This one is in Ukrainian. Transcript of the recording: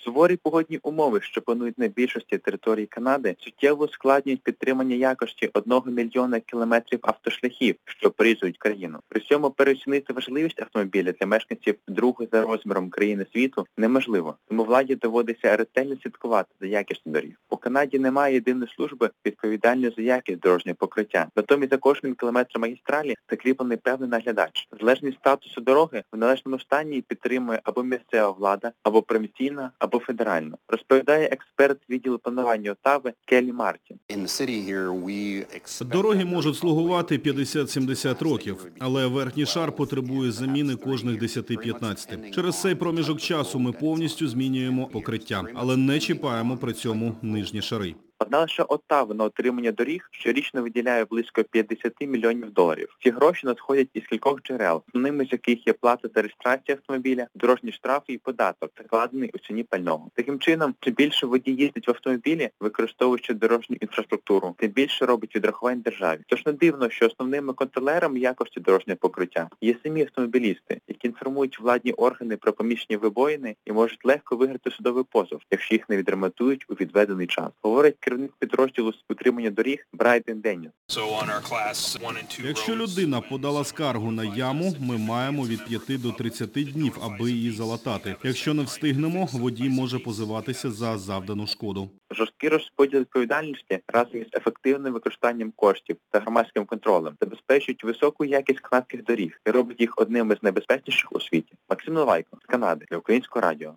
Суворі погодні умови, що панують на більшості території Канади, суттєво ускладнюють підтримання якості 1 мільйона кілометрів автошляхів, що порізують країну. При цьому переоцінити важливість автомобіля для мешканців другої за розміром країни світу неможливо, тому владі доводиться ретельно слідкувати за якістю доріг. У Канаді немає єдиної служби, відповідальної за якість дорожнього покриття. Натомість за кожним кілометром магістралі закріплений певний наглядач. Залежність статусу дороги в належному стані підтримує або місцева влада, або провінційна, або федеральна, розповідає експерт відділу планування Оттави Келлі Мартін. Дороги можуть слугувати 50-70 років, але верхній шар потребує заміни кожних 10-15. Через цей проміжок часу ми повністю змінюємо покриття, але не чіпаємо при цьому нижні шари. Одна лише Оттава на отримання доріг щорічно виділяє близько 50 мільйонів доларів. Ці гроші надходять із кількох джерел, основними з яких є плата за реєстрацію автомобіля, дорожні штрафи і податок, закладений у ціні пального. Таким чином, чим більше водій їздить в автомобілі, використовуючи дорожню інфраструктуру, тим більше робить відрахувань державі. Тож не дивно, що основними контролерами якості дорожнього покриття є самі автомобілісти, які інформують владні органи про поміщені вибоїни і можуть легко виграти судовий позов, якщо їх не відремонтують у відведений час. Говорить керівник підрозділу з утримання доріг Брайден Деніс. Якщо людина подала скаргу на яму, ми маємо від 5 до 30 днів, аби її залатати. Якщо не встигнемо, водій може позиватися за завдану шкоду. Жорсткий розподіл відповідальності разом із ефективним використанням коштів та громадським контролем забезпечують високу якість канадських доріг і роблять їх одним із найбезпечніших у світі. Максим Новайко з Канади для Українського радіо.